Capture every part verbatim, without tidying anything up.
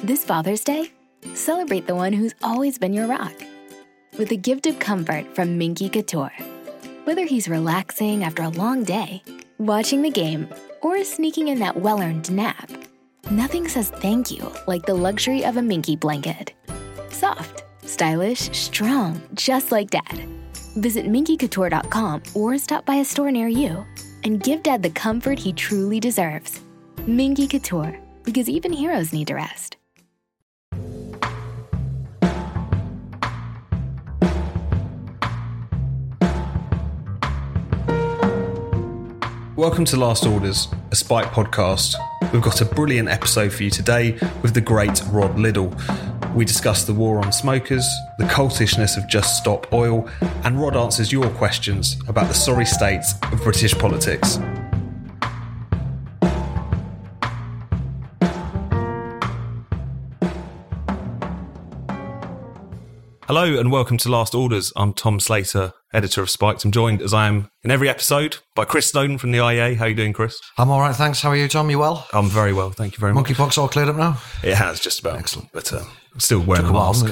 This Father's Day, celebrate the one who's always been your rock with a gift of comfort from Minky Couture. Whether he's relaxing after a long day, watching the game, or sneaking in that well-earned nap, nothing says thank you like the luxury of a Minky blanket. Soft, stylish, strong, just like Dad. Visit minky couture dot com or stop by a store near you and give Dad the comfort he truly deserves. Minky Couture, because even heroes need to rest. Welcome to Last Orders, a Spike podcast. We've got a brilliant episode for you today with the great Rod Liddle. We discuss the war on smokers, the cultishness of Just Stop Oil, and Rod answers your questions about the sorry state of British politics. Hello and welcome to Last Orders. I'm Tom Slater, editor of Spiked. I'm joined, as I am in every episode, by Chris Snowden from the I E A. How are you doing, Chris? I'm all right, thanks. How are you, Tom? You well? I'm very well, thank you very much. Monkeypox all cleared up now? It has, just about. Excellent. But uh, I'm still wearing a mask.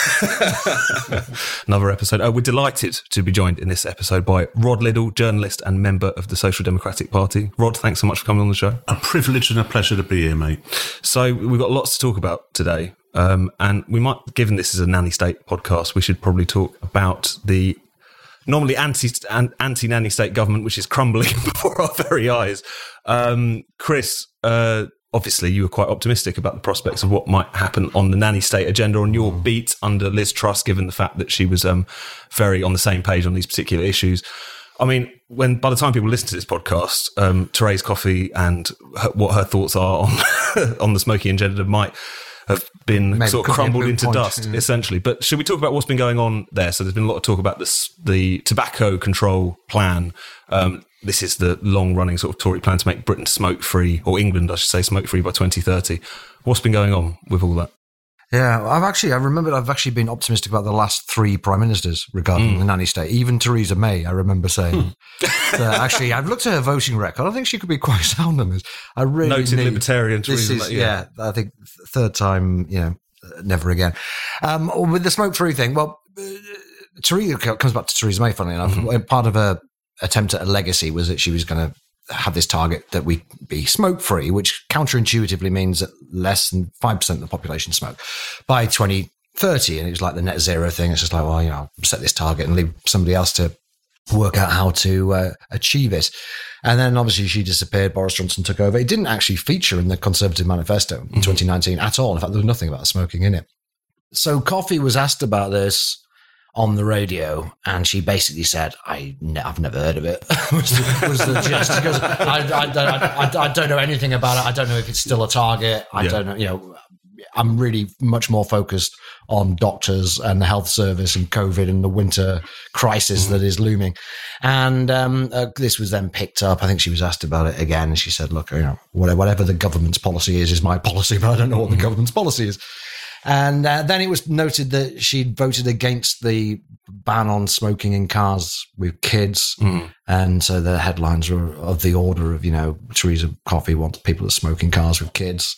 Another episode. Uh, we're delighted to be joined in this episode by Rod Liddle, journalist and member of the Social Democratic Party. Rod, thanks so much for coming on the show. A privilege and a pleasure to be here, mate. So we've got lots to talk about today. Um, and we might, given this is a nanny state podcast, we should probably talk about the normally anti, anti-nanny state government, which is crumbling before our very eyes. Um, Chris, uh, obviously you were quite optimistic about the prospects of what might happen on the nanny state agenda on your beat under Liz Truss, given the fact that she was um, very on the same page on these particular issues. I mean, when by the time people listen to this podcast, um, Therese Coffey and her, what her thoughts are on on the smoking agenda might have been Maybe sort of crumbled into point, dust, yeah. essentially. But should we talk about what's been going on there? So there's been a lot of talk about this, the tobacco control plan. Um, this is the long-running sort of Tory plan to make Britain smoke-free, or England, I should say, smoke-free by twenty thirty. What's been going on with all that? Yeah, I've actually, I remember I've actually been optimistic about the last three prime ministers regarding mm. the nanny state. Even Theresa May, I remember saying. that actually, I've looked at her voting record. I think she could be quite sound on this. I really Noted need, libertarian Theresa May. Yeah. yeah, I think third time, you know, never again. Um, with the smoke-free thing, well, uh, Theresa comes back to Theresa May, funnily enough. Mm-hmm. Part of her attempt at a legacy was that she was going to have this target that we be smoke-free, which counterintuitively means that less than five percent of the population smoke by twenty thirty. And it was like the net zero thing. It's just like, well, you know, set this target and leave somebody else to work out how to uh, achieve it. And then obviously she disappeared. Boris Johnson took over. It didn't actually feature in the Conservative manifesto in mm-hmm. twenty nineteen at all. In fact, there was nothing about smoking in it. So Coffey was asked about this on the radio, and she basically said, I ne- I've never heard of it, was, the, was the gist. She goes, I, I, I, I don't know anything about it. I don't know if it's still a target. I yeah. don't know, you know, I'm really much more focused on doctors and the health service and COVID and the winter crisis mm. that is looming. And um, uh, this was then picked up. I think she was asked about it again, and she said, look, you know, whatever the government's policy is, is my policy, but I don't know what the government's policy is. And uh, then it was noted that she'd voted against the ban on smoking in cars with kids. Mm. And so the headlines were of the order of, you know, Theresa Coffey wants people to smoke in cars with kids.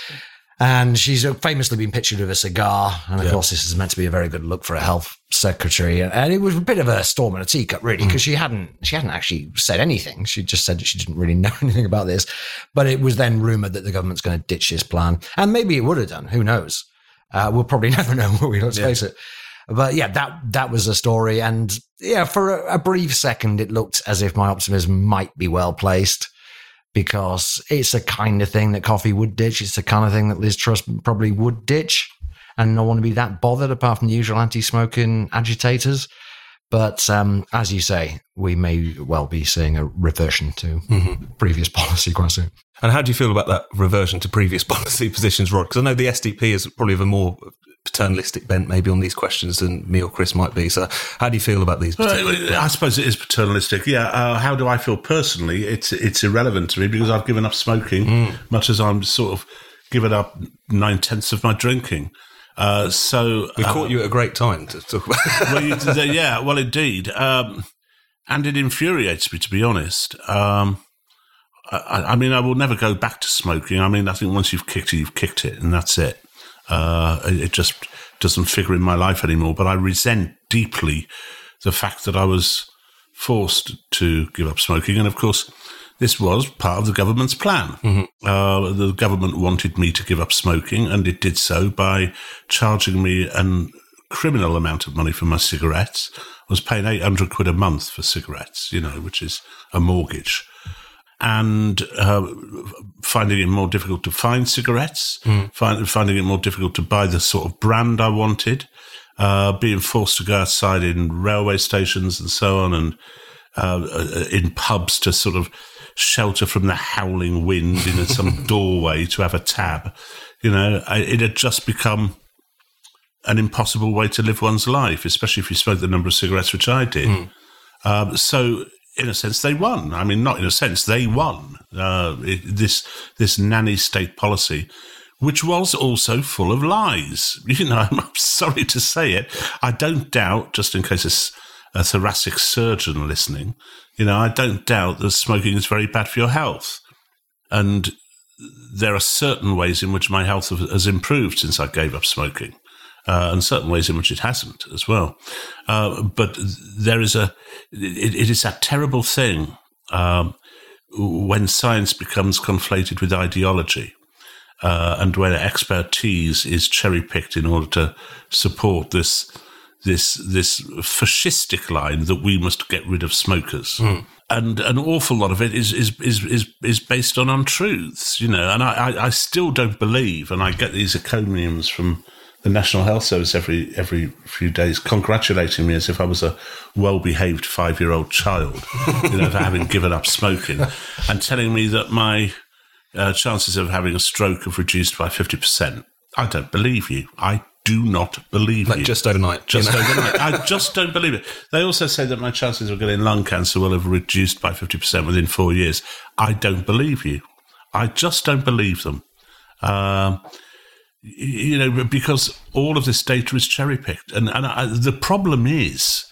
And she's famously been pictured with a cigar. And of yeah. course, this is meant to be a very good look for a health secretary. And it was a bit of a storm in a teacup, really, because mm. she hadn't she hadn't actually said anything. She just said that she didn't really know anything about this. But it was then rumoured that the government's going to ditch this plan. And maybe it would have done. Who knows? Uh, we'll probably never know, will we? Let's yeah. face it. But yeah, that that was the story. And yeah, for a, a brief second, it looked as if my optimism might be well placed, because it's the kind of thing that Coffey would ditch. It's the kind of thing that Liz Truss probably would ditch and not want to be that bothered, apart from the usual anti-smoking agitators. But um, as you say, we may well be seeing a reversion to mm-hmm. previous policy quite soon. And how do you feel about that reversion to previous policy positions, Rod? Because I know the S D P is probably of a more paternalistic bent maybe on these questions than me or Chris might be. So how do you feel about these? Well, I suppose it is paternalistic. Yeah. Uh, how do I feel personally? It's it's irrelevant to me because I've given up smoking, mm. much as I'm sort of given up nine-tenths of my drinking. Uh, so we uh, caught you at a great time to talk about. well, you, yeah, well, indeed, um, and it infuriates me, to be honest. Um, I, I mean, I will never go back to smoking. I mean, I think once you've kicked it, you've kicked it, and that's it. Uh, it just doesn't figure in my life anymore. But I resent deeply the fact that I was forced to give up smoking. And of course, this was part of the government's plan. Mm-hmm. Uh, the government wanted me to give up smoking, and it did so by charging me a criminal amount of money for my cigarettes. I was paying eight hundred quid a month for cigarettes, you know, which is a mortgage. And uh, finding it more difficult to find cigarettes, mm. find, finding it more difficult to buy the sort of brand I wanted, uh, being forced to go outside in railway stations and so on, and uh, in pubs to sort of shelter from the howling wind in some doorway to have a tab. You know, it had just become an impossible way to live one's life, especially if you smoke the number of cigarettes which I did. Mm. Um, so, in a sense, they won. I mean, not in a sense, they won uh, it, this this nanny state policy, which was also full of lies. You know, I'm sorry to say it. I don't doubt, just in case it's a thoracic surgeon listening, you know, I don't doubt that smoking is very bad for your health. And there are certain ways in which my health has improved since I gave up smoking. Uh, and certain ways in which it hasn't as well. Uh, but there is a, it, it is that terrible thing um, when science becomes conflated with ideology uh, and when expertise is cherry-picked in order to support this this this fascistic line that we must get rid of smokers. Mm. And an awful lot of it is is is is, is based on untruths, you know, and I, I, I still don't believe, and I get these encomiums from the National Health Service every every few days congratulating me as if I was a well-behaved five-year-old child, you know, for having given up smoking, and telling me that my uh, chances of having a stroke have reduced by fifty percent. I don't believe you. I do not believe like you. Just overnight. Just you know? overnight. I just don't believe it. They also say that my chances of getting lung cancer will have reduced by fifty percent within four years. I don't believe you. I just don't believe them. Um, You know, because all of this data is cherry-picked. And, and I, the problem is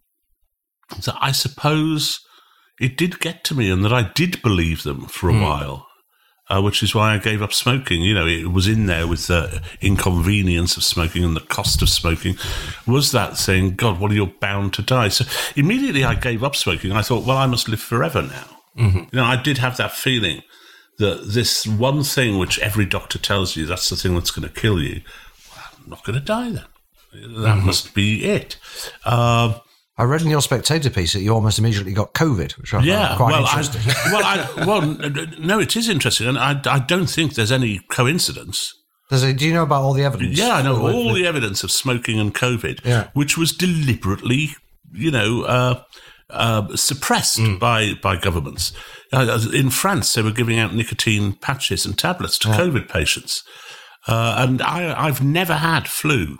that I suppose it did get to me and that I did believe them for a mm. while, uh, which is why I gave up smoking. You know, it was in there with the inconvenience of smoking and the cost of smoking was that thing, God, well, you're bound to die. So immediately I gave up smoking. I thought, well, I must live forever now. Mm-hmm. You know, I did have that feeling that this one thing which every doctor tells you, that's the thing that's going to kill you, well, I'm not going to die then. That mm-hmm. must be it. Uh, I read in your Spectator piece that you almost immediately got COVID, which I yeah, found quite well, interesting. I, well, I, well, no, it is interesting, and I, I don't think there's any coincidence. There's a, do you know about all the evidence? Yeah, I know all the evidence of smoking and COVID, yeah. which was deliberately, you know, uh, uh, suppressed mm. by, by governments. Uh, in France, they were giving out nicotine patches and tablets to yeah. COVID patients. Uh, and I, I've never had flu,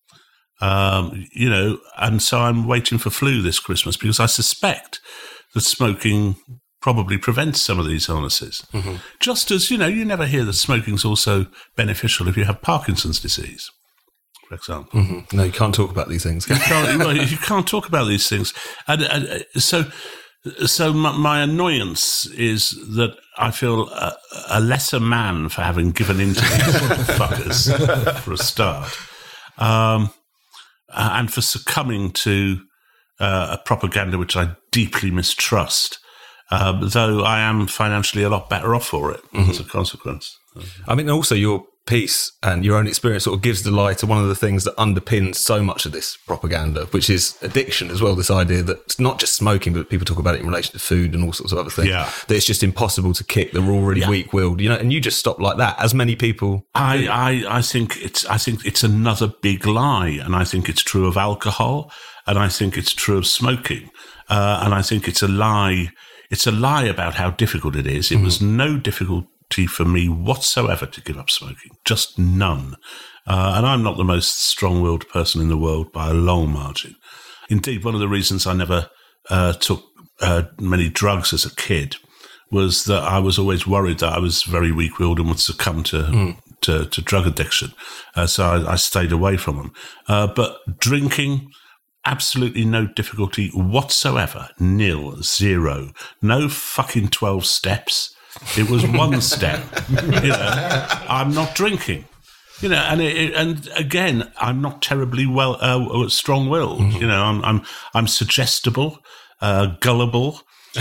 um, you know, and so I'm waiting for flu this Christmas because I suspect that smoking probably prevents some of these illnesses. Mm-hmm. Just as, you know, you never hear that smoking's also beneficial if you have Parkinson's disease, for example. Mm-hmm. No, you can't talk about these things. you, can't, well, you can't talk about these things. And, and so... So my, my annoyance is that I feel a, a lesser man for having given in to these fuckers, for a start, um, and for succumbing to uh, a propaganda which I deeply mistrust, uh, though I am financially a lot better off for it mm-hmm. as a consequence. I mean, also your piece and your own experience sort of gives the lie to one of the things that underpins so much of this propaganda, which is addiction as well. This idea that it's not just smoking, but people talk about it in relation to food and all sorts of other things. Yeah. That it's just impossible to kick. They're already yeah. weak-willed, you know. And you just stop like that, as many people. I, I, I think it's. I think it's another big lie, and I think it's true of alcohol, and I think it's true of smoking, uh, and I think it's a lie. It's a lie about how difficult it is. It mm-hmm. was no difficult for me whatsoever to give up smoking, just none. Uh, and I'm not the most strong-willed person in the world by a long margin. Indeed, one of the reasons I never uh, took uh, many drugs as a kid was that I was always worried that I was very weak-willed and would succumb to mm. to, to drug addiction. Uh, so I, I stayed away from them. Uh, but drinking, absolutely no difficulty whatsoever. Nil, zero. No fucking twelve steps. It was one step. You know, I'm not drinking. You know, and it, and again, I'm not terribly well uh, strong-willed. Mm-hmm. You know, I'm I'm I'm suggestible, uh, gullible,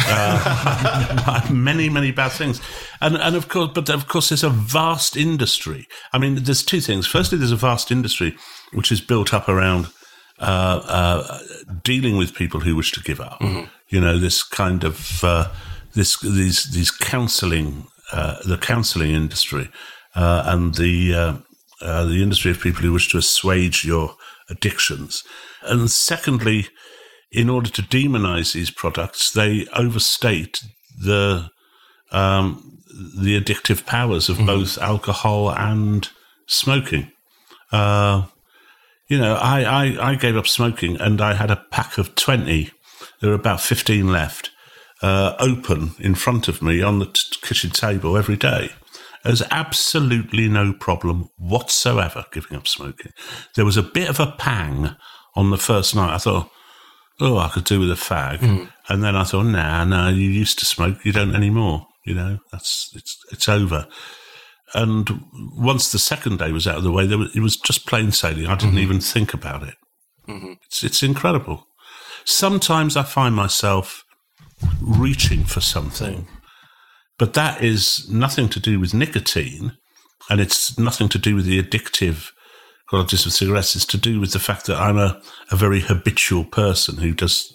uh, many many bad things, and and of course, but of course, there's a vast industry. I mean, there's two things. Firstly, there's a vast industry which is built up around uh, uh, dealing with people who wish to give up. Mm-hmm. You know, this kind of uh, this these these counselling, uh, the counselling industry, uh, and the uh, Uh, the industry of people who wish to assuage your addictions. And secondly, in order to demonize these products, they overstate the um, the addictive powers of mm-hmm. both alcohol and smoking. Uh, you know, I, I, I gave up smoking and I had a pack of twenty. There were about fifteen left, uh, open in front of me on the t- kitchen table every day. There's absolutely no problem whatsoever giving up smoking. There was a bit of a pang on the first night. I thought, oh, I could do with a fag. Mm. And then I thought, nah, no, you used to smoke, you don't anymore. You know, that's it's it's over. And once the second day was out of the way, there was, it was just plain sailing. I didn't mm-hmm. even think about it. Mm-hmm. It's it's incredible. Sometimes I find myself reaching for something. But that is nothing to do with nicotine, and it's nothing to do with the addictive qualities of cigarettes. It's to do with the fact that I'm a, a very habitual person who does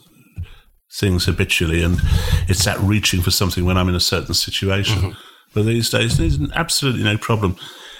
things habitually, and it's that reaching for something when I'm in a certain situation. Mm-hmm. But these days, there's absolutely no problem.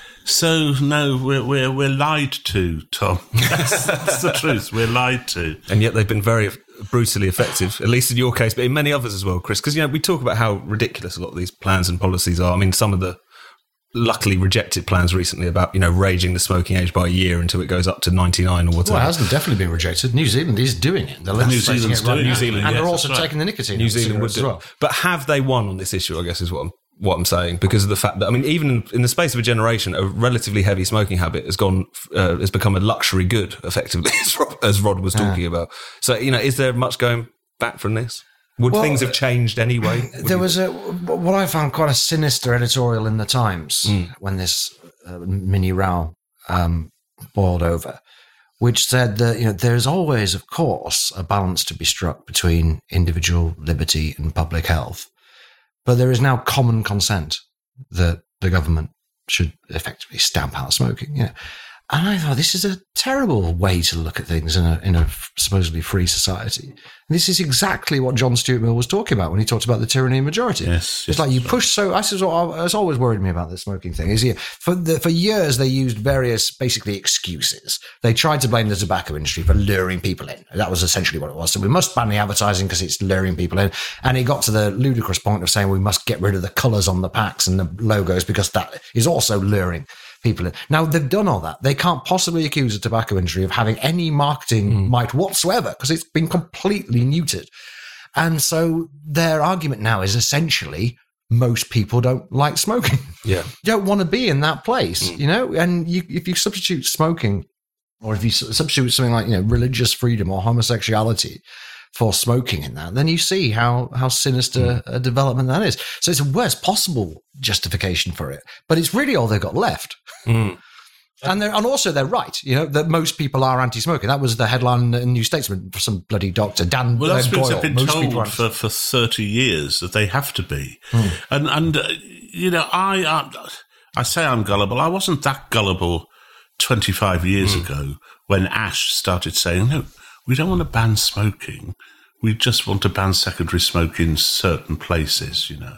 So, no, we're, we're, we're lied to, Tom. That's, that's the truth. We're lied to. And yet they've been very brutally effective, at least in your case, but in many others as well, Chris. Because, you know, we talk about how ridiculous a lot of these plans and policies are. I mean, some of the luckily rejected plans recently about, you know, raising the smoking age by a year until it goes up to ninety-nine or whatever. Well, it hasn't definitely been rejected. New Zealand is doing it. They're New Zealand's it right doing New it. Zealand, and yes, they're also right. taking the nicotine. New Zealand would do as well. it. But have they won on this issue, I guess, is what I'm what I'm saying, because of the fact that, I mean, even in, in the space of a generation, a relatively heavy smoking habit has gone, uh, has become a luxury good, effectively, as Rod, as Rod was talking yeah. about. So, you know, is there much going back from this? Would well, things have changed anyway? Would there you... was a, what I found quite a sinister editorial in the Times mm. when this uh, mini row um, boiled over, which said that, you know, there's always, of course, a balance to be struck between individual liberty and public health. But there is now common consent that the government should effectively stamp out smoking. Yeah. And I thought, this is a terrible way to look at things in a in a supposedly free society. And this is exactly what John Stuart Mill was talking about when he talked about the tyranny of majority. Yes, it's yes, like you right. push so. That's what's always worried me about the smoking thing. Is yeah, for the, for years they used various basically excuses. They tried to blame the tobacco industry for luring people in. That was essentially what it was. So we must ban the advertising because it's luring people in. And it got to the ludicrous point of saying we must get rid of the colours on the packs and the logos because that is also luring people in. Now, they've done all that. They can't possibly accuse the tobacco industry of having any marketing mm. might whatsoever because it's been completely neutered. And so their argument now is essentially most people don't like smoking. Yeah. You don't want to be in that place, mm. you know? And you, if you substitute smoking, or if you substitute something like, you know, religious freedom or homosexuality for smoking in that, then you see how how sinister mm. a development that is. So it's the worst possible justification for it, but it's really all they've got left. Mm. And they're, and also they're right, you know, that most people are anti-smoking. That was the headline in New Statesman for some bloody doctor, Dan Well, that's uh, because Doyle. they've been most told for, for thirty years that they have to be. Mm. And, and uh, you know, I, I I say I'm gullible. I wasn't that gullible twenty-five years mm. ago when Ash started saying, no, we don't want to ban smoking. We just want to ban secondary smoke in certain places, you know.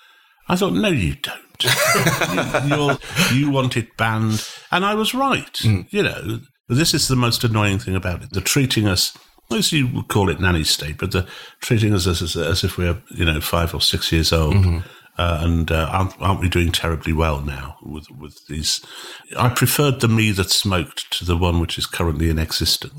I thought, no, you don't. you, you're, you want it banned. And I was right. Mm. You know, this is the most annoying thing about it. They're treating us, as you would call it, nanny state, but they're treating us as, as, as if we're, you know, five or six years old. Mm-hmm. Uh, and uh, aren't, aren't we doing terribly well now with with these? I preferred the me that smoked to the one which is currently in existence.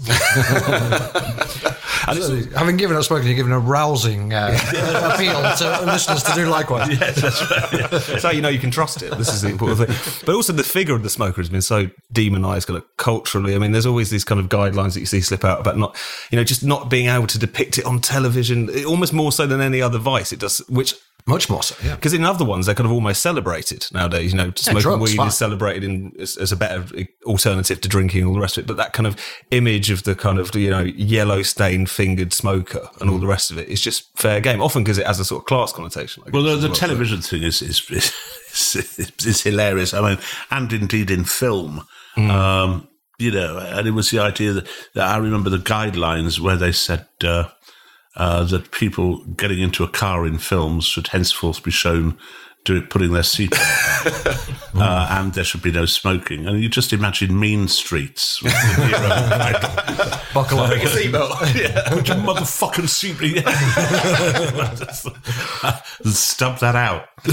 And so, having given up smoking, you're giving a rousing uh, appeal to listeners to do likewise. Yes, that's right. Yeah. That's how you know you can trust it. This is the important thing. But also the figure of the smoker has been so demonised kind of culturally. I mean, there's always these kind of guidelines that you see slip out about not, you know, just not being able to depict it on television, almost more so than any other vice. It does, which Much more so, yeah. Because in other ones, they're kind of almost celebrated nowadays. You know, smoking drugs, weed fine. is celebrated in, as, as a better alternative to drinking and all the rest of it. But that kind of image of the kind of, you know, yellow stained fingered smoker and all the rest of it is just fair game. Often because it has a sort of class connotation. I Well, the, guess, the as television thing is is, is is is hilarious. I mean, and indeed in film. Mm. Um, you know, and it was the idea that, that I remember the guidelines where they said uh, uh, that people getting into a car in films should henceforth be shown do, putting their seatbelt on, uh, and there should be no smoking. And you just imagine Mean Streets. With the hero, Buckle up. seatbelt. Yeah. put your motherfucking seatbelt. Stub that out. You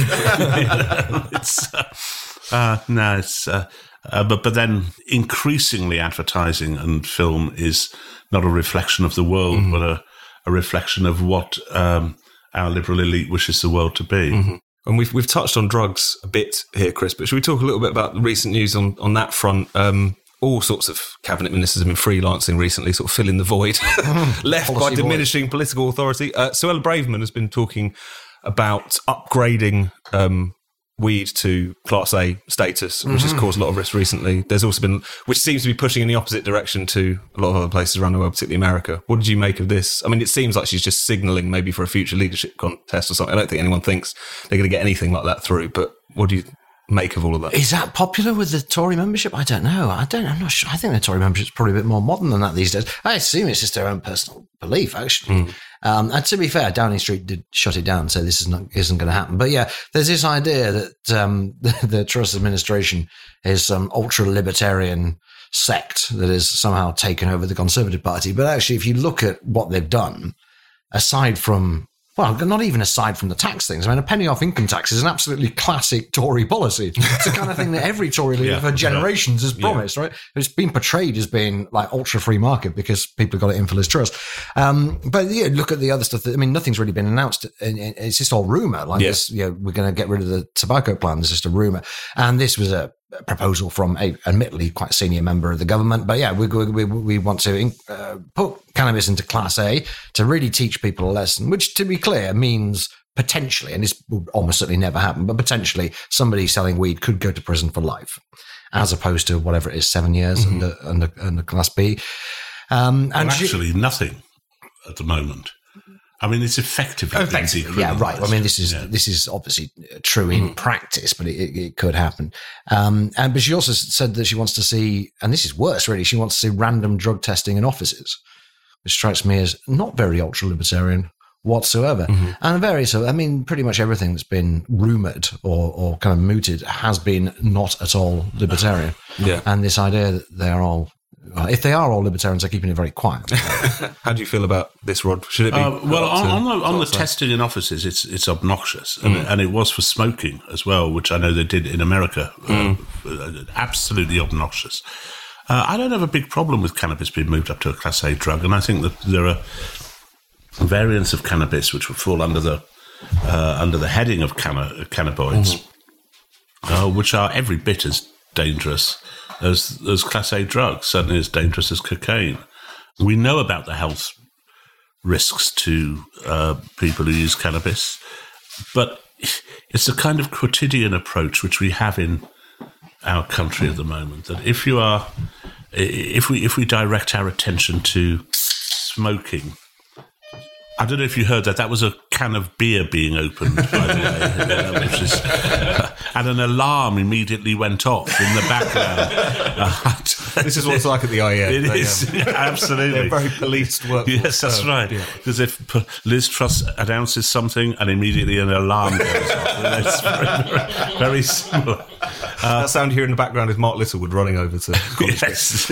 know, it's uh, uh, no, it's. Uh, Uh, but but then increasingly advertising and film is not a reflection of the world, mm-hmm. but a, a reflection of what um, our liberal elite wishes the world to be. Mm-hmm. And we've we've touched on drugs a bit here, Chris, but should we talk a little bit about the recent news on, on that front? Um, all sorts of cabinet ministers have been freelancing recently, sort of filling the void left by diminishing void. political authority. Uh, Suella Braverman has been talking about upgrading um weed to Class A status, which mm-hmm. has caused a lot of risk recently. There's also been, which seems to be pushing in the opposite direction to a lot of other places around the world, particularly America. What did you make of this? I mean, it seems like she's just signalling maybe for a future leadership contest or something. I don't think anyone thinks they're going to get anything like that through, but what do you make of all of that? Is that popular with the Tory membership? I don't know. I don't, I'm not sure. I think the Tory membership is probably a bit more modern than that these days. I assume it's just their own personal belief, actually. Mm. Um, and to be fair, Downing Street did shut it down, so this is not, isn't going to happen. But yeah, there's this idea that um, the, the Truss administration is some ultra-libertarian sect that has somehow taken over the Conservative Party. But actually, if you look at what they've done, aside from, well, not even aside from the tax things. I mean, a penny off income tax is an absolutely classic Tory policy. It's the kind of thing that every Tory leader yeah, for generations yeah, has promised, yeah. right? It's been portrayed as being like ultra free market because people got it in for Liz Truss. Um, but yeah, look at the other stuff. That, I mean, nothing's really been announced. It's just all rumor. Like yeah. this, you know, we're going to get rid of the tobacco plan. It's just a rumor. And this was a proposal from a admittedly quite senior member of the government. But yeah, we we, we want to uh, put cannabis into Class A to really teach people a lesson, which, to be clear, means potentially, and this will almost certainly never happen, but potentially somebody selling weed could go to prison for life, as opposed to whatever it is, seven years mm-hmm. under, under, under Class B. Um, well, and actually, she, nothing at the moment. I mean, it's effectively, effectively yeah, right. I mean, this is yeah. this is obviously true in mm. practice, but it, it, it could happen. Um, and but she also said that she wants to see, and this is worse, really. She wants to see random drug testing in offices, which strikes me as not very ultra libertarian whatsoever. Mm-hmm. And various, I mean, pretty much everything that's been rumored or, or kind of mooted has been not at all libertarian. Yeah, and this idea that they are all. Well, if they are all libertarians, they're keeping it very quiet. How do you feel about this, Rod? Should it be? Uh, well, on, on the, on the testing in offices, it's it's obnoxious, and, mm. it, and it was for smoking as well, which I know they did in America. Mm. Uh, absolutely obnoxious. Uh, I don't have a big problem with cannabis being moved up to a Class A drug, and I think that there are variants of cannabis which would fall under the uh, under the heading of canna- cannabinoids, mm. uh, which are every bit as dangerous as as Class A drugs, certainly as dangerous as cocaine. We know about the health risks to uh, people who use cannabis, but it's the kind of quotidian approach which we have in our country at the moment, that if you are, if we if we direct our attention to smoking, I don't know if you heard that. That was a can of beer being opened, by the way, uh, which is, uh, and an alarm immediately went off in the background. Uh, this is what it's like at the I E N. It they, is, um, yeah, absolutely. They're very policed workforce. Yes, that's so, right. Because yeah. if Liz Truss announces something and immediately an alarm goes off, it's very, very, very similar. Uh, that sound here in the background is Mark Littlewood running over to yes.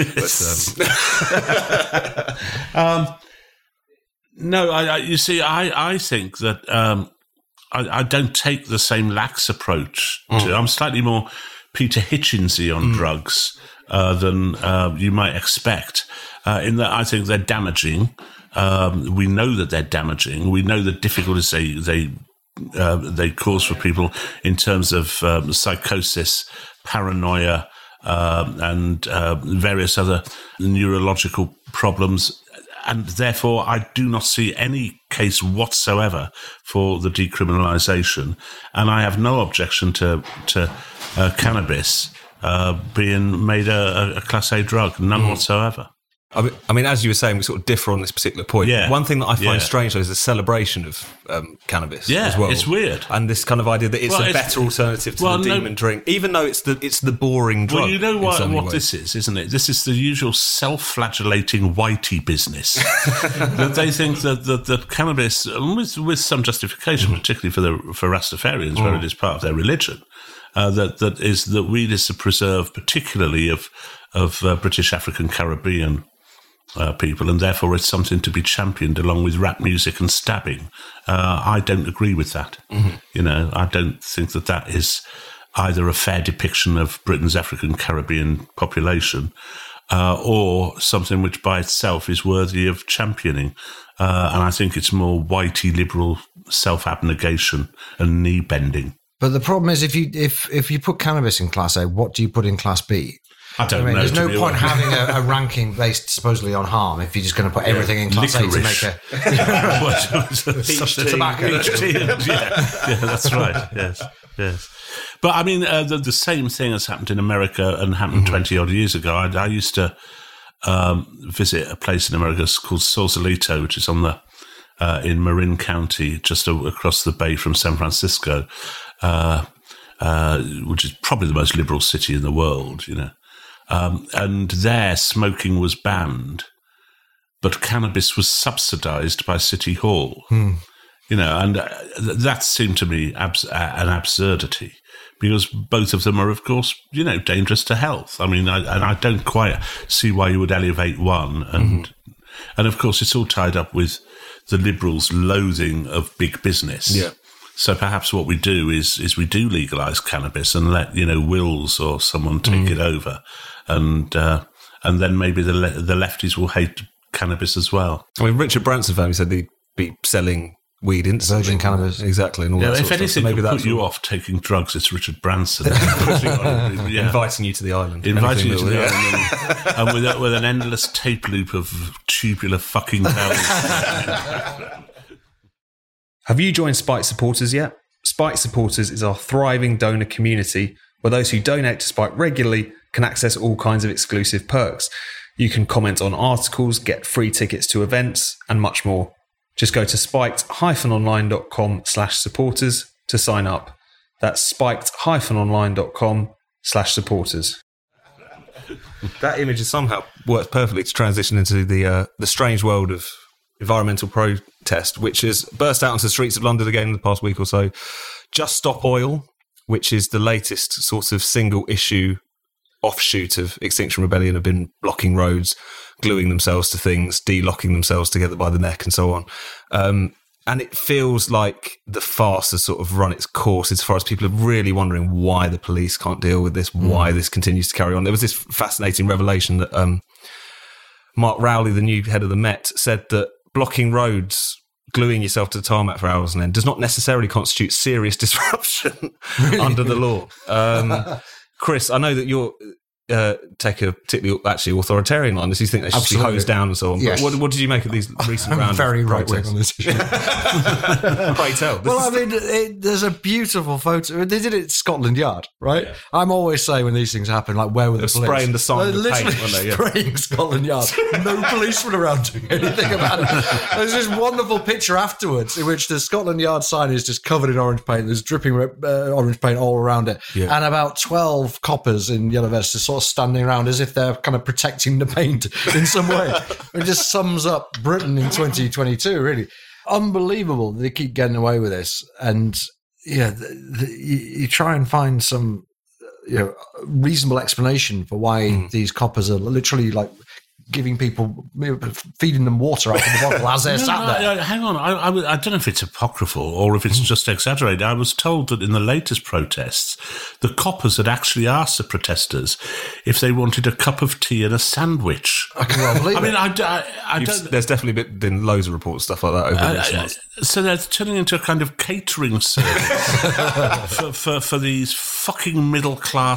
But, um, um, No, I, I, you see, I, I think that um, I, I don't take the same lax approach. To, mm. I'm slightly more Peter Hitchensy on mm. drugs uh, than uh, you might expect, uh, in that I think they're damaging. Um, we know that they're damaging. We know the difficulties they they uh, they cause for people in terms of um, psychosis, paranoia, uh, and uh, various other neurological problems. and therefore I do not see any case whatsoever for the decriminalisation. And I have no objection to, to uh, cannabis uh, being made a, a Class A drug, none mm. whatsoever. I mean, I mean, as you were saying, we sort of differ on this particular point. Yeah. One thing that I find yeah. strange, though, is the celebration of um, cannabis yeah, as well. It's weird. And this kind of idea that it's well, a it's, better alternative to well, the no, demon drink, even though it's the it's the boring drug. Well, you know what, what ways. this is, isn't it? This is the usual self-flagellating whitey business. That they think that, that, that cannabis, with, with some justification, mm. particularly for the for Rastafarians, mm. where it is part of their religion, uh, that that is that weed is a preserve, particularly of of uh, British, African, Caribbean Uh, people, and therefore it's something to be championed along with rap music and stabbing. Uh, I don't agree with that. Mm-hmm. You know, I don't think that that is either a fair depiction of Britain's African Caribbean population uh, or something which by itself is worthy of championing. Uh, and I think it's more whitey liberal self-abnegation and knee bending. But the problem is, if you if if you put cannabis in Class A, what do you put in Class B? I don't I mean, know. There's no point having a, a ranking based supposedly on harm if you're just going to put yeah. everything in Class Licorice. A to make a Peach tobacco. yeah, yeah, that's right. Yes, yes. But I mean, uh, the, the same thing has happened in America and happened mm-hmm. twenty odd years ago. I, I used to um, visit a place in America called Sausalito, which is on the uh, in Marin County, just a, across the bay from San Francisco, uh, uh, which is probably the most liberal city in the world. You know. Um, and there, smoking was banned, but cannabis was subsidised by City Hall. Hmm. You know, and uh, th- that seemed to me abs- uh, an absurdity, because both of them are, of course, you know, dangerous to health. I mean, I, and I don't quite see why you would elevate one. And, mm-hmm. and of course, it's all tied up with the Liberals' loathing of big business. Yeah. So perhaps what we do is is we do legalise cannabis and let, you know, Wills or someone take mm. it over. And uh, and then maybe the le- the lefties will hate cannabis as well. I mean, Richard Branson family said they'd be selling weed instantly. Virgin cannabis. Exactly. And all yeah, that if sort anything of maybe could put that's you all. off taking drugs, it's Richard Branson. yeah. Inviting you to the island. Inviting you to will, the yeah. island. And, and with, a, with an endless tape loop of tubular fucking bells. Have you joined Spike Supporters yet? Spike Supporters is our thriving donor community where those who donate to Spike regularly can access all kinds of exclusive perks. You can comment on articles, get free tickets to events, and much more. Just go to spiked-online.com slash supporters to sign up. That's spiked-online.com slash supporters. That image has somehow worked perfectly to transition into the uh, the strange world of environmental protest, which has burst out onto the streets of London again in the past week or so. Just Stop Oil, which is the latest sort of single issue offshoot of Extinction Rebellion, have been blocking roads, gluing themselves to things, de-locking themselves together by the neck and so on. Um, and it feels like the farce has sort of run its course as far as people are really wondering why the police can't deal with this, mm. why this continues to carry on. There was this fascinating revelation that um, Mark Rowley, the new head of the Met, said that blocking roads, gluing yourself to the tarmac for hours on end, does not necessarily constitute serious disruption under the law. Um, Chris, I know that you're uh, take a particularly actually authoritarian line. Do you think they should Absolutely. be hosed down and so on? Yes. But what, what did you make of these recent I'm rounds? very of right wing protests? on this issue. Pray tell. This Well, I is- mean, it, there's a beautiful photo. They did it at Scotland Yard, right? Yeah. I'm always saying when these things happen, like, where were the They're police? spraying the sign They're with literally paint, weren't they? Yeah. spraying Scotland Yard. No policemen around doing anything about it. There's this wonderful picture afterwards in which the Scotland Yard sign is just covered in orange paint. There's dripping uh, orange paint all around it. Yeah. And about twelve coppers in yellow vests are sort of standing around as if they're kind of protecting the paint in some way. It just sums up Britain in twenty twenty-two, really. Unbelievable that they keep getting away with this. And yeah, the, the, you, you try and find some you know reasonable explanation for why mm. these coppers are literally like giving people, feeding them water out of the bottle as they're no, sat no, there. I, hang on, I, I, I don't know if it's apocryphal or if it's just exaggerated. I was told that in the latest protests, the coppers had actually asked the protesters if they wanted a cup of tea and a sandwich. I can well believe I mean, it. I, I, I You've- don't... There's definitely been, been loads of reports, stuff like that over Uh, recent uh, months. so they're turning into a kind of catering service for, for, for these fucking middle-class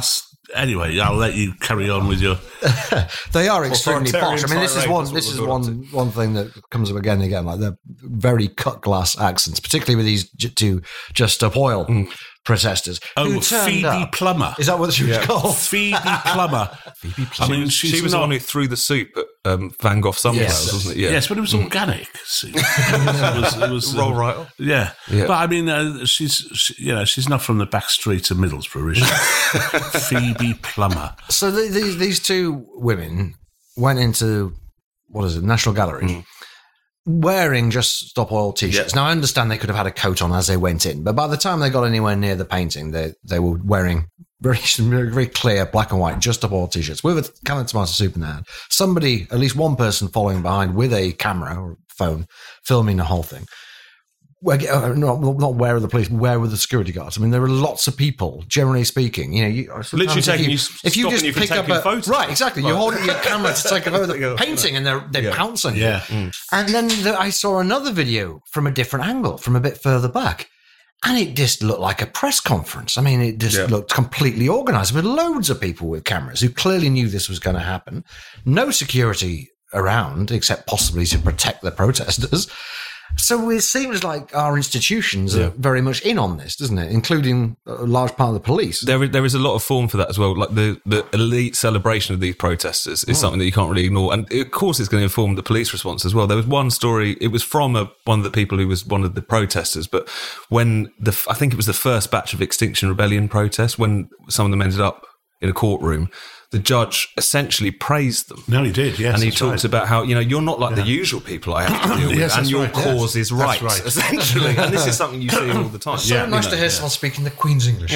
anyway, I'll let you carry on with your. They are extremely Authoritarian posh. I mean, this is tirade, one. that's what This we're is going one one thing that comes up again and again. Like they're very cut glass accents, particularly with these j- two Just Stop Oil protesters. Oh, who turned Phoebe up. Plummer. Is that what she was Yeah. called? Phoebe Plummer. Phoebe I Plummer. mean, she's she was the not, one who threw the soup at um, Van Gogh Sunflowers, Yes. wasn't it? Yeah. Yes, but it was organic. See, it was, it was, Roll uh, right on. Yeah. Yeah. But I mean, uh, she's she, you know she's not from the back streets of Middlesbrough, is she? Phoebe Plummer. So the, these these two women went into what is it, National Gallery, Mm. wearing Just Stop Oil t-shirts. Yeah. Now I understand they could have had a coat on as they went in, but by the time they got anywhere near the painting, they they were wearing very very clear black and white Just Stop Oil t-shirts with a can of tomato soup in their hand. Somebody, at least one person, following behind with a camera or phone, filming the whole thing. Where, uh, not, not where are the police, where were the security guards? I mean, there are lots of people, generally speaking. You know, you, Literally sometimes taking if you, if you stopping just you from pick up taking a photos. right, exactly. You're Right. holding your camera to take a photo Yeah. of the painting, and they're they Yeah. pounce on you. Yeah. And then the, I saw another video from a different angle, from a bit further back. And it just looked like a press conference. I mean, it just Yeah. looked completely organized with loads of people with cameras who clearly knew this was going to happen. No security around, except possibly to protect the protesters. So it seems like our institutions Yeah. are very much in on this, doesn't it? Including a large part of the police. There, is- there is a lot of form for that as well. Like the, the elite celebration of these protesters is something that you can't really ignore. And of course, it's going to inform the police response as well. There was one story, it was from a, one of the people who was one of the protesters. But when the, I think it was the first batch of Extinction Rebellion protests, when some of them ended up in a courtroom, the judge essentially praised them. No, he did. Yes, and he that's talks right. about how, you know, you're not like the usual people I have to deal with, Yes, and that's your right, yes. cause is That's right, right. essentially. And this is something you see all the time. So Yeah, nice you to know, hear yeah. someone speaking the Queen's English.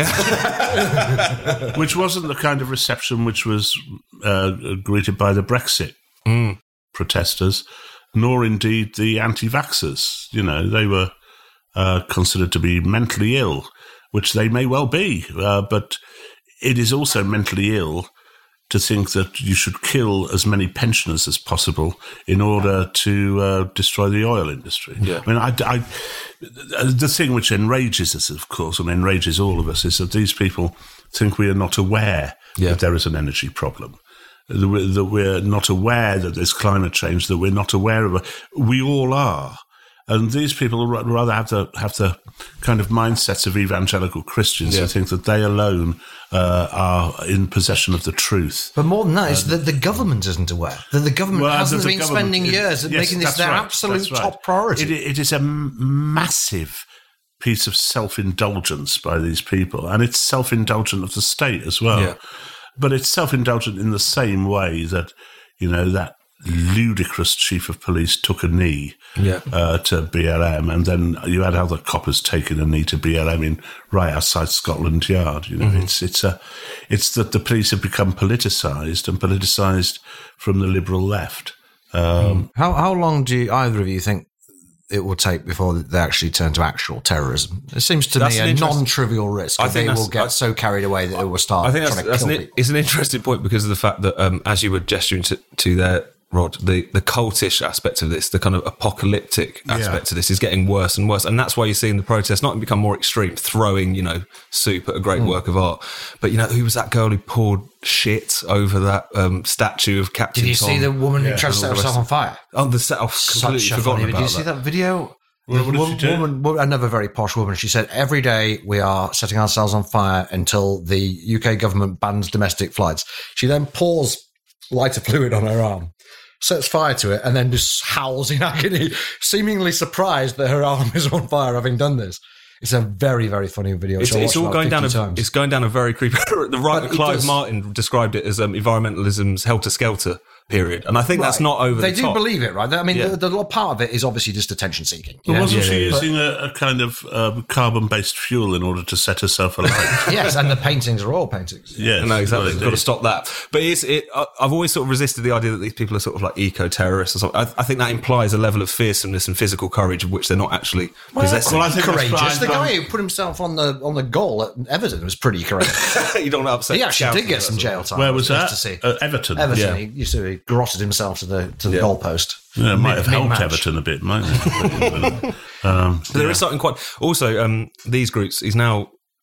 Which wasn't the kind of reception which was uh, greeted by the Brexit protesters, nor indeed the anti-vaxxers. You know, they were uh, considered to be mentally ill, which they may well be, uh, but it is also mentally ill to think that you should kill as many pensioners as possible in order to uh, destroy the oil industry. Yeah. I mean, I, I, the thing which enrages us, of course, and enrages all of us, is that these people think we are not aware Yeah. that there is an energy problem, that we're, that we're not aware that there's climate change, that we're not aware of it. We all are. And these people ra- rather have the have the kind of mindsets of evangelical Christians Yeah. who think that they alone uh, are in possession of the truth. But more than that, is that the government isn't aware. That the government Well, hasn't the been government- spending it- years at yes, making this that's their right, absolute that's right. top priority. It, it is a m- massive piece of self-indulgence by these people, and it's self-indulgent of the state as well. Yeah. But it's self-indulgent in the same way that, you know, that ludicrous chief of police took a knee Yeah. uh, to B L M, and then you had other coppers taking a knee to B L M in right outside Scotland Yard. You know, Mm-hmm. it's it's a it's that the police have become politicised and politicised from the liberal left. Um, How how long do you, either of you think it will take before they actually turn to actual terrorism? It seems to That's me an a interest- non-trivial risk. I I think they will that's- get I- so carried away that it will start I think that's, trying to that's kill an, people. it's an interesting point because of the fact that, um, as you were gesturing to, to there, Rod, the, the cultish aspect of this, the kind of apocalyptic aspect of this is getting worse and worse. And that's why you're seeing the protests not become more extreme, throwing, you know, soup at a great work of art. But, you know, who was that girl who poured shit over that um, statue of Captain Did you Tom? see the woman who tried to set all the herself rest. on fire? Oh, the set, I've completely Such a forgotten funny. about Did you see that. that video? What- what did woman, she do? woman, woman- another very posh woman. She said, every day we are setting ourselves on fire until the U K government bans domestic flights. She then pours lighter fluid on her arm, sets fire to it, and then just howls in agony, seemingly surprised that her arm is on fire having done this. It's a very, very funny video. It's, which I it's watched all about going down. fifty A, times. it's going down a very creepy. The writer But it Clive does- Martin described it as um, environmentalism's helter skelter period, and I think that's not over. They the do top. believe it, right? I mean, Yeah. the, the part of it is obviously just attention seeking. But wasn't Yeah, she yeah, yeah. using a, a kind of uh, carbon-based fuel in order to set herself alight? Yes, and the paintings are oil paintings. Yes, No, exactly. well, You've got to stop that. But it's, it, I- I've always sort of resisted the idea that these people are sort of like eco-terrorists or something. I, I think that implies a level of fearsomeness and physical courage of which they're not actually possessing. well, I think that's Courageous. fine, The but- guy who put himself on the on the goal at Everton was pretty courageous. You don't want to upset. He actually Scousers, did get some that's jail all. time. Where was nice that? To see. Uh, Everton. Everton. Yeah. He used to he grotted himself to the to the Yeah. goalpost. Yeah, it might have helped Mid-match. Everton a bit, mightn't it? um, But there is something quite. Also, um, these groups. He's now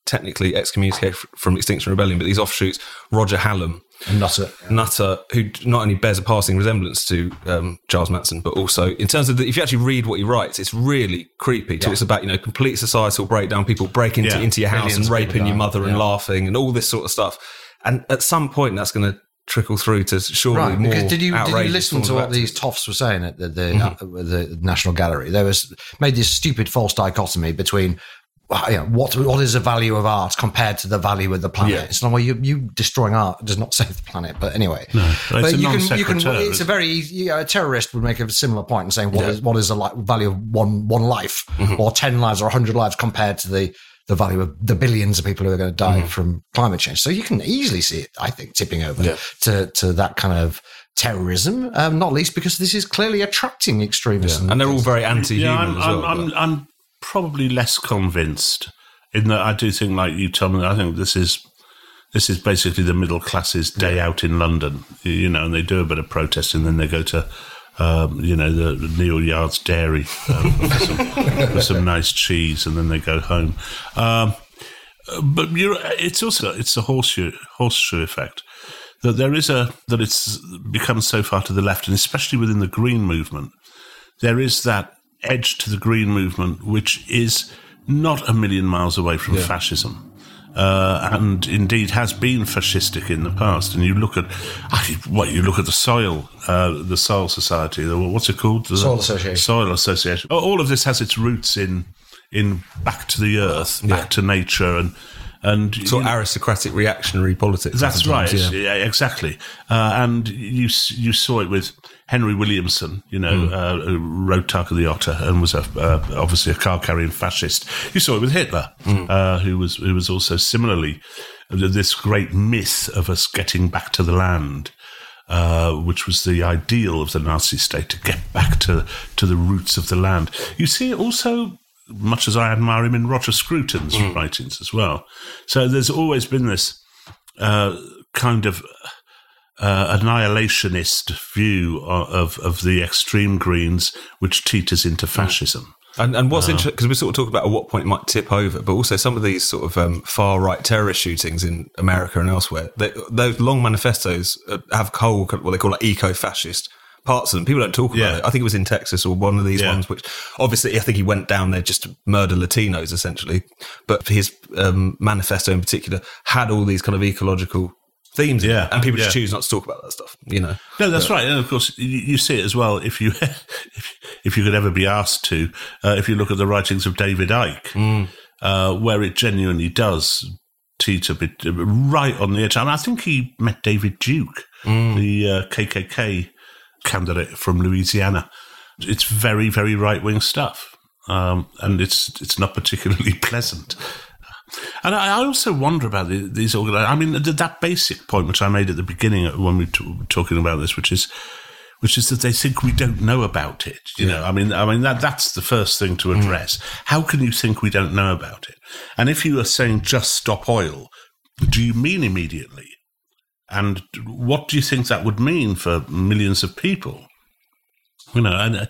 technically excommunicated from Extinction Rebellion, but these offshoots, Roger Hallam, A nutter. Nutter, who not only bears a passing resemblance to um, Giles Manson, but also in terms of the, if you actually read what he writes, it's really creepy. It talks about, you know, complete societal breakdown, people breaking into, Yeah. into your house Millions and of people raping your dying. mother and Yeah. laughing and all this sort of stuff. And at some point, that's going to trickle through to surely Right, more because did you did you outrageous listen forms to of what these activism. toffs were saying at the the, Mm-hmm. uh, the National Gallery? There was made this stupid false dichotomy between well, you know, what what is the value of art compared to the value of the planet. Yeah. It's not well, you you destroying art does not save the planet, but anyway. No, but it's a you can non you can sequitur, it's a isn't very easy, you know, a terrorist would make a similar point and saying what Yeah. is what is the li- value of one one life Mm-hmm. or ten lives or a hundred lives compared to the the value of the billions of people who are going to die Mm-hmm. from climate change. So you can easily see it, I think, tipping over Yeah. to, to that kind of terrorism, um, not least because this is clearly attracting extremists. And they're all very anti-human Yeah, I'm, as well. I'm, I'm, but- I'm probably less convinced in that I do think, like you tell me, I think this is this is basically the middle class's day out in London, you know, and they do a bit of protesting, then they go to, um, you know, the Neil Yard's Dairy um, for, some, for some nice cheese, and then they go home. Um, but you're, it's also it's the horseshoe horseshoe effect. That there is a that it's become so far to the left, and especially within the Green movement, there is that edge to the Green movement which is not a million miles away from Yeah. fascism, uh, and indeed has been fascistic in the past. And you look at what you look at the Soil, uh, the Soil Society, the, what's it called? The Soil Association. Soil Association. All of this has its roots in in back to the earth, back Yeah. to nature, and and sort of you- aristocratic reactionary politics. that's right. sometimes, yeah. Yeah, exactly. Uh, and you s- you saw it with Henry Williamson, you know, Hmm. uh, who wrote Tarka the Otter and was a, uh, obviously a car-carrying fascist. You saw it with Hitler, Hmm. uh, who was who was also similarly this great myth of us getting back to the land. Uh, which was the ideal of the Nazi state, to get back to, to the roots of the land. You see it also, much as I admire him, in Roger Scruton's Mm. writings as well. So there's always been this uh, kind of uh, annihilationist view of, of the extreme Greens, which teeters into fascism. And, and what's interesting, because we sort of talked about at what point it might tip over, but also some of these sort of um, far-right terrorist shootings in America and elsewhere, they, those long manifestos uh, have whole, what they call like eco-fascist parts of them. People don't talk about Yeah. it. I think it was in Texas or one of these Yeah. ones, which obviously I think he went down there just to murder Latinos, essentially. But his um, manifesto in particular had all these kind of ecological themes in Yeah, it, and people just yeah. choose not to talk about that stuff, you know. No, that's right. And of course, you, you see it as well. If you, if, if you could ever be asked to, uh, if you look at the writings of David Icke, uh, where it genuinely does teeter a bit right on the edge. And I think he met David Duke, the uh, K K K candidate from Louisiana. It's very, very right wing stuff, um, and it's it's not particularly pleasant. And I also wonder about the, these organisations. I mean, th- that basic point which I made at the beginning when we t- were talking about this, which is, which is that they think we don't know about it. You know, I mean, I mean that that's the first thing to address. Mm. How can you think we don't know about it? And if you are saying just stop oil, do you mean immediately? And what do you think that would mean for millions of people? You know, and. Uh,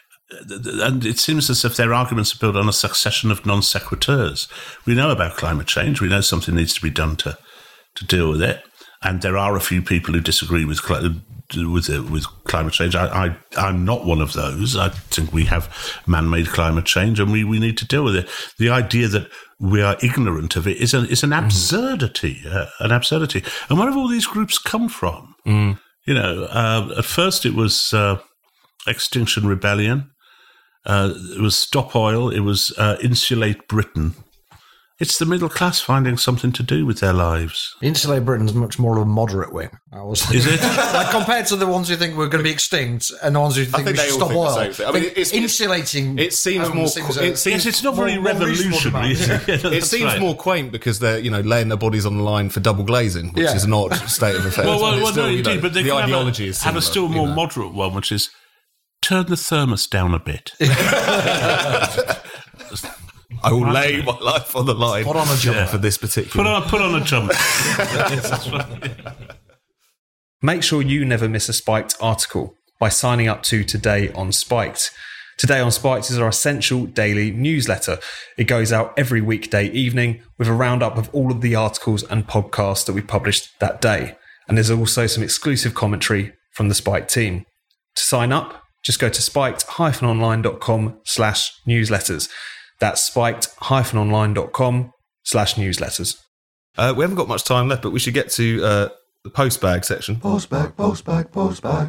And it seems as if their arguments are built on a succession of non sequiturs. We know about climate change. We know something needs to be done to, to deal with it. And there are a few people who disagree with with with climate change. I, I, I'm not one of those. I think we have man-made climate change, and we, we need to deal with it. The idea that we are ignorant of it is an is an absurdity, mm. uh, an absurdity. And where have all these groups come from? Mm. You know, uh, at first it was uh, Extinction Rebellion. Uh, it was Stop Oil. It was uh, Insulate Britain. It's the middle class finding something to do with their lives. Insulate Britain is much more of a moderate wing. I was Is it? like, compared to the ones who think we're going to be extinct and the ones who think, think we they should all stop think the oil. same thing. I mean, think it's- insulating. it seems um, more seems qu- a- it seems- Yes, it's not very more- more reasonable revolutionary. demand. Yeah, It that's seems right. more quaint because they're, you know, laying their bodies on the line for double glazing, which Yeah. is an odd state of affairs. Well, well, but it's well still, no, you know, indeed, but they the could ideology have a, is have a similar, still you more know. moderate one, which is turn the thermos down a bit. I will lay my life on the line Put on a jumper. for this Put particular. on, put on a jump. Yes, that's right. Make sure you never miss a Spiked article by signing up to Today on Spiked. Today on Spiked is our essential daily newsletter. It goes out every weekday evening with a roundup of all of the articles and podcasts that we published that day. And there's also some exclusive commentary from the Spiked team. To sign up, just go to spiked-online.com slash newsletters. That's spiked-online.com slash newsletters. Uh, we haven't got much time left, but we should get to uh, the postbag section. Postbag, postbag, postbag.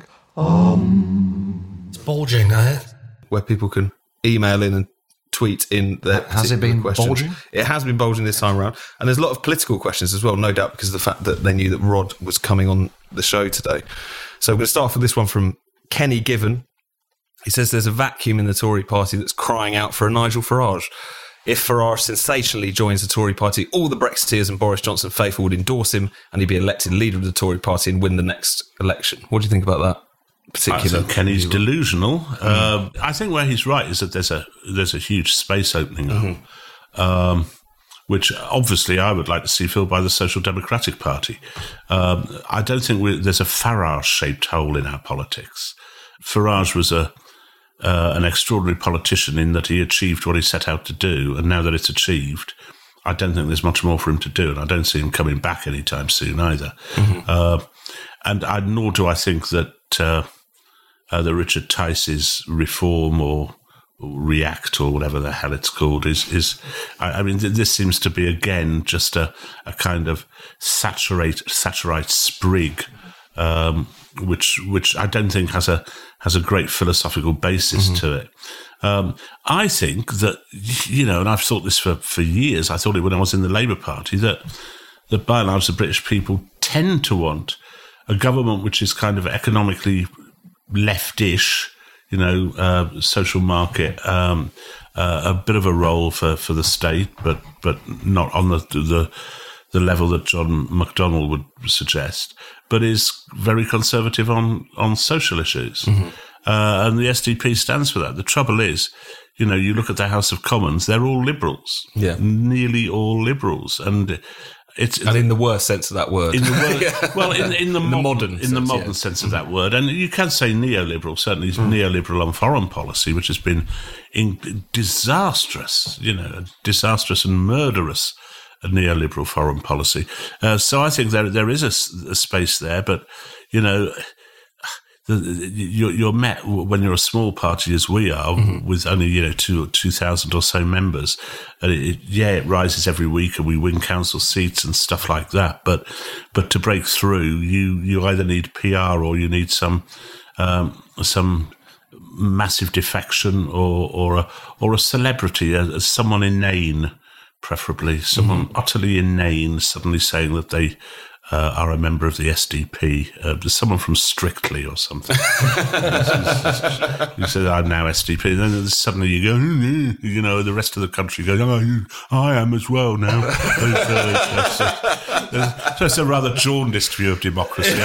Um, it's bulging, eh? Where people can email in and tweet in their Has it been questions. bulging? It has been bulging this time around. And there's a lot of political questions as well, no doubt, because of the fact that they knew that Rod was coming on the show today. So we're going to start off with this one from Kenny Given. He says there's a vacuum in the Tory party that's crying out for a Nigel Farage. If Farage sensationally joins the Tory party, all the Brexiteers and Boris Johnson faithful would endorse him and he'd be elected leader of the Tory party and win the next election. What do you think about that? Particular. I think Kenny's delusional. Mm. Uh, I think where he's right is that there's a there's a huge space opening up, mm-hmm. um, which obviously I would like to see filled by the Social Democratic Party. Um, I don't think we, there's a Farage-shaped hole in our politics. Farage was a uh, an extraordinary politician in that he achieved what he set out to do, and now that it's achieved, I don't think there's much more for him to do, and I don't see him coming back anytime soon either. Mm-hmm. Uh, and I, nor do I think that uh, uh, the Richard Tice's reform or, or React or whatever the hell it's called is, is I, I mean, th- this seems to be, again, just a, a kind of saturate, saturate sprig, um, which which I don't think has a has a great philosophical basis mm-hmm. to it. Um, I think that, you know, and I've thought this for, for years, I thought it when I was in the Labour Party, that, that by and large the British people tend to want a government which is kind of economically leftish, you know, uh, social market, um, uh, a bit of a role for, for the state, but but not on the the the level that John McDonnell would suggest, but is very conservative on, on social issues. Mm-hmm. Uh, and the S D P stands for that. The trouble is, you know, you look at the House of Commons, they're all liberals. Yeah. Nearly all liberals. And it's... And in the worst sense of that word. In the word, yeah. Well, in, in, the, in modern, the modern in sense, the modern yeah. sense of that word. And you can say neoliberal, certainly mm. neoliberal on foreign policy, which has been in, disastrous, you know, disastrous and murderous a neoliberal foreign policy. Uh, so I think there there is a, a space there, but, you know, the, you're, you're met when you're a small party as we are, mm-hmm. with only, you know, two two thousand or so members. And it, it, yeah, it rises every week, and we win council seats and stuff like that. But but to break through, you you either need P R or you need some um, some massive defection or or a or a celebrity, as someone inane. Preferably someone mm-hmm. utterly inane suddenly saying that they uh, are a member of the S D P. Uh, someone from Strictly or something. You say, I'm now S D P. And then suddenly you go, mm-hmm. you know, the rest of the country goes, oh, I am as well now. So it's a rather jaundiced view of democracy.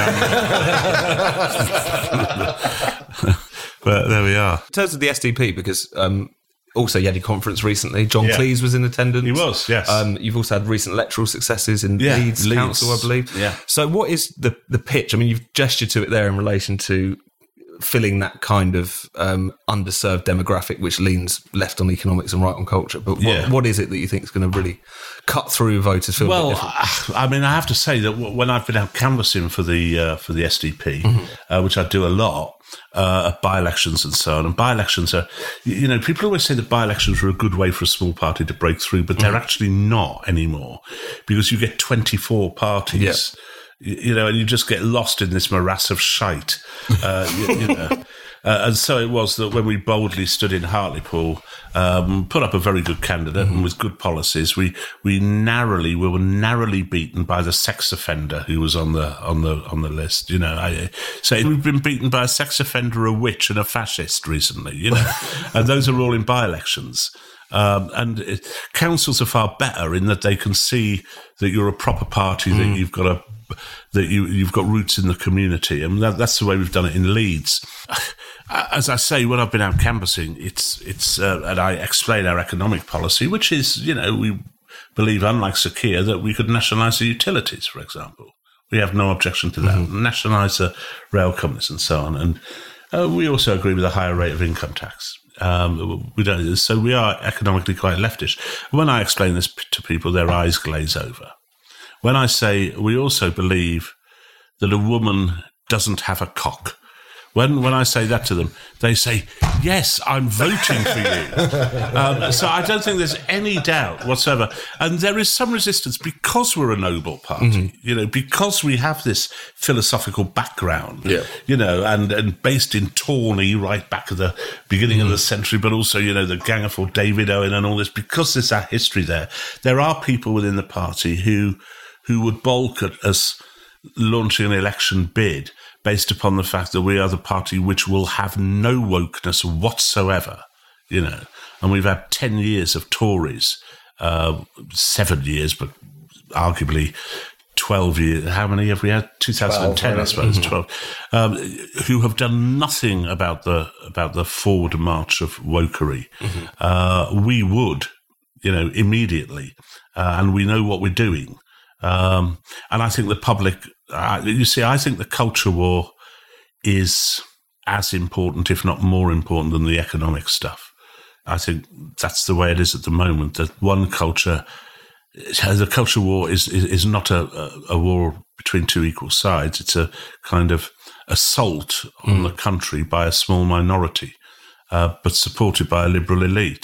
But there we are. In terms of the S D P, because... Um, also, you had your conference recently. John yeah. Cleese was in attendance. He was, yes. Um, you've also had recent electoral successes in yeah, Leeds, Leeds Council, I believe. Yeah. So what is the, the pitch? I mean, you've gestured to it there in relation to filling that kind of um, underserved demographic, which leans left on economics and right on culture. But what, yeah. what is it that you think is going to really cut through voters? Feel well, a bit different? I mean, I have to say that when I've been out canvassing for the uh, for the S D P, mm-hmm. uh, which I do a lot, uh, at by-elections and so on, and by-elections are, you know, people always say that by-elections are a good way for a small party to break through, but they're mm-hmm. actually not anymore, because you get twenty-four parties. Yeah. You know, and you just get lost in this morass of shite. Uh, you, you know. Uh, and so it was that when we boldly stood in Hartlepool, um, put up a very good candidate mm-hmm. and with good policies, we we narrowly we were narrowly beaten by the sex offender who was on the on the on the list. You know, I say so we've been beaten by a sex offender, a witch, and a fascist recently. You know, and those are all in by-elections. Um, and it, councils are far better in that they can see that you're a proper party, mm. that you've got a that you you've got roots in the community, and that, that's the way we've done it in Leeds. As I say, when I've been out canvassing, it's it's uh, and I explain our economic policy, which is, you know, we believe, unlike Sir Keir, that we could nationalise the utilities, for example. We have no objection to that. Mm-hmm. Nationalise the rail companies and so on, and uh, we also agree with a higher rate of income tax. Um, we don't, so we are economically quite leftish. When I explain this to people, their eyes glaze over. When I say we also believe that a woman doesn't have a cock, when when I say that to them, they say, yes, I'm voting for you. um, so I don't think there's any doubt whatsoever. And there is some resistance because we're a noble party, mm-hmm. you know, because we have this philosophical background, yeah. you know, and, and based in Tawny right back at the beginning mm-hmm. of the century, but also, you know, the Gang of Four, David Owen and all this, because there's that history there. There are people within the party who who would balk at us launching an election bid based upon the fact that we are the party which will have no wokeness whatsoever, you know. And we've had ten years of Tories, uh, seven years, but arguably twelve years. How many have we had? two thousand ten, twelve, I suppose, mm-hmm. twelve. Um, who have done nothing about the about the forward march of wokery. Mm-hmm. Uh, we would, you know, immediately, uh, and we know what we're doing. Um, and I think the public, uh, you see, I think the culture war is as important, if not more important, than the economic stuff. I think that's the way it is at the moment, that one culture, the culture war is, is, is not a, a war between two equal sides. It's a kind of assault on mm. the country by a small minority, uh, but supported by a liberal elite.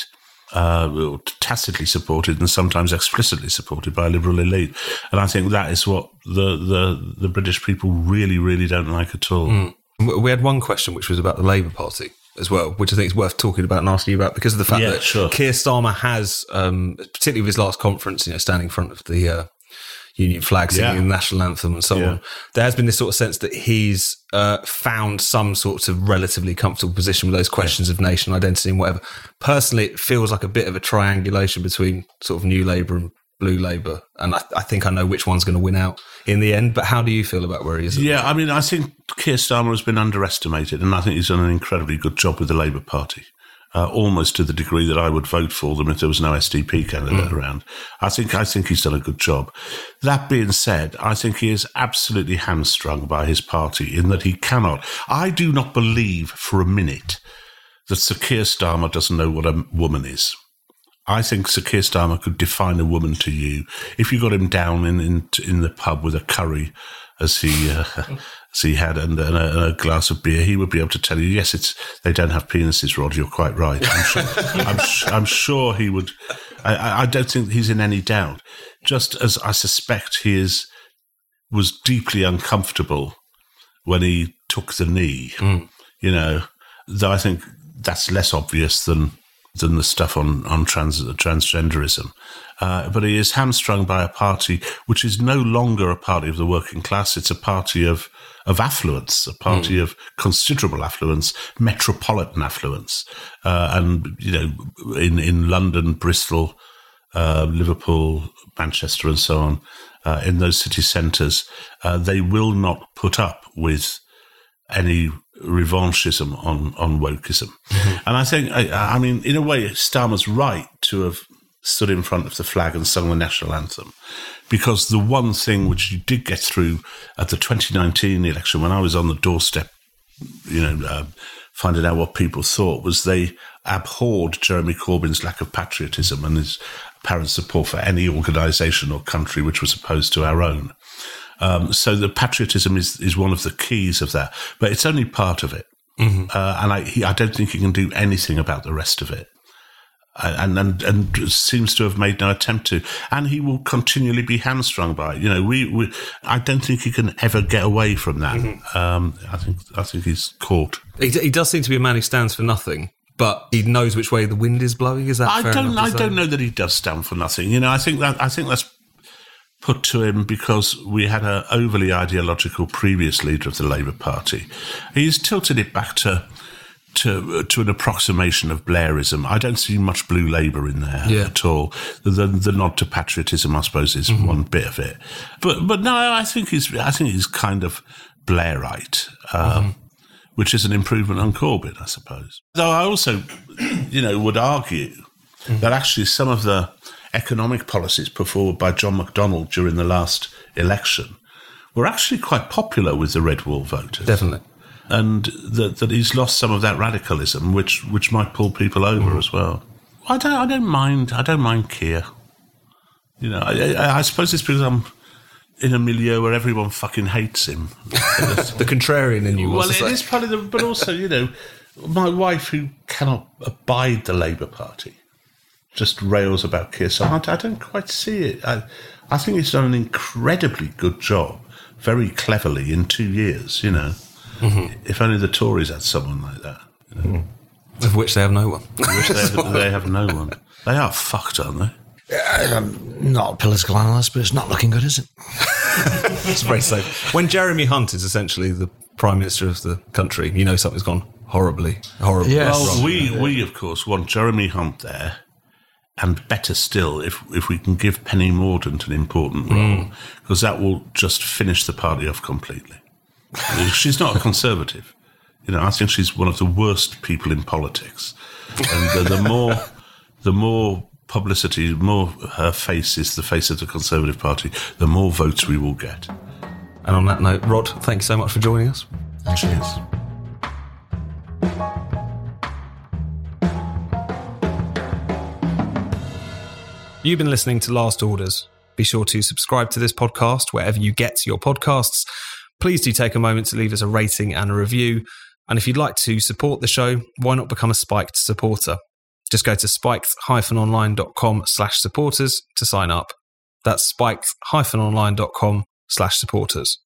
Uh, tacitly supported and sometimes explicitly supported by a liberal elite. And I think that is what the, the, the British people really, really don't like at all. Mm. We had one question which was about the Labour Party as well, which I think is worth talking about and asking you about because of the fact yeah, that sure. Keir Starmer has, um, particularly with his last conference, you know, standing in front of the uh, Union flag, singing yeah. the national anthem and so yeah. on. There has been this sort of sense that he's uh, found some sort of relatively comfortable position with those questions yeah. of nation identity and whatever. Personally, it feels like a bit of a triangulation between sort of New Labour and Blue Labour, and I, I think I know which one's going to win out in the end. But how do you feel about where he is? Yeah, I mean, I think Keir Starmer has been underestimated, and I think he's done an incredibly good job with the Labour Party. Uh, almost to the degree that I would vote for them if there was no S D P candidate mm. around. I think I think he's done a good job. That being said, I think he is absolutely hamstrung by his party in that he cannot. I do not believe for a minute that Sir Keir Starmer doesn't know what a woman is. I think Sir Keir Starmer could define a woman to you if you got him down in in, in the pub with a curry, as he uh, as he had, and, and, a, and a glass of beer. He would be able to tell you, yes, it's they don't have penises, Rod. You're quite right. I'm sure. I'm, I'm sure he would. I, I don't think he's in any doubt. Just as I suspect he is was deeply uncomfortable when he took the knee. Mm. You know, though I think that's less obvious than. than the stuff on, on trans, transgenderism. Uh, but he is hamstrung by a party which is no longer a party of the working class. It's a party of, of affluence, a party mm. of considerable affluence, metropolitan affluence. Uh, and, you know, in, in London, Bristol, uh, Liverpool, Manchester and so on, uh, in those city centres, uh, they will not put up with any revanchism on, on wokeism. Mm-hmm. And I think, I, I mean, in a way, Starmer's right to have stood in front of the flag and sung the national anthem, because the one thing which you did get through at the twenty nineteen election, when I was on the doorstep, you know, uh, finding out what people thought, was they abhorred Jeremy Corbyn's lack of patriotism and his apparent support for any organisation or country which was opposed to our own. Um, so the patriotism is, is one of the keys of that, but it's only part of it. Mm-hmm. Uh, and I, he, I don't think he can do anything about the rest of it. And, and and seems to have made no attempt to. And he will continually be hamstrung by it. You know, we, we I don't think he can ever get away from that. Mm-hmm. Um, I think I think he's caught. He, he does seem to be a man who stands for nothing, but he knows which way the wind is blowing. Is that I fair don't enough I don't know that he does stand for nothing. You know, I think that I think that's put to him because we had an overly ideological previous leader of the Labour Party. He's tilted it back to to to an approximation of Blairism. I don't see much Blue Labour in there yeah. at all. The, the nod to patriotism, I suppose, is mm-hmm. one bit of it. But but no, I think he's I think he's kind of Blairite, um, mm-hmm. which is an improvement on Corbyn, I suppose. Though I also, you know, would argue mm-hmm. that actually some of the economic policies put forward by John McDonnell during the last election were actually quite popular with the Red Wall voters. Definitely. and that that he's lost some of that radicalism, which which might pull people over mm. as well. I don't I don't mind I don't mind Keir. You know, I, I, I suppose it's because I'm in a milieu where everyone fucking hates him. The contrarian in you. Well, it is part of the, but also, you know, my wife, who cannot abide the Labour Party, just rails about Keir. So I, I don't quite see it. I, I think he's done an incredibly good job, very cleverly, in two years, you know. Mm-hmm. If only the Tories had someone like that. You know? Mm. Of which they have no one. Of which they have, they have no one. They are fucked, aren't they? I'm not a political analyst, but it's not looking good, is it? It's very safe. When Jeremy Hunt is essentially the Prime Minister of the country, you know something's gone horribly, horribly yes. wrong. Well, we, we, of course, want Jeremy Hunt there, and better still, if if we can give Penny Mordaunt an important role, because mm. that will just finish the party off completely. She's not a Conservative. You know, I think she's one of the worst people in politics. And the, the more... The more publicity, the more her face is the face of the Conservative Party, the more votes we will get. And on that note, Rod, thank you so much for joining us. Cheers. You've been listening to Last Orders. Be sure to subscribe to this podcast wherever you get your podcasts. Please do take a moment to leave us a rating and a review. And if you'd like to support the show, why not become a Spiked supporter? Just go to spiked-online.com slash supporters to sign up. That's spiked-online.com slash supporters.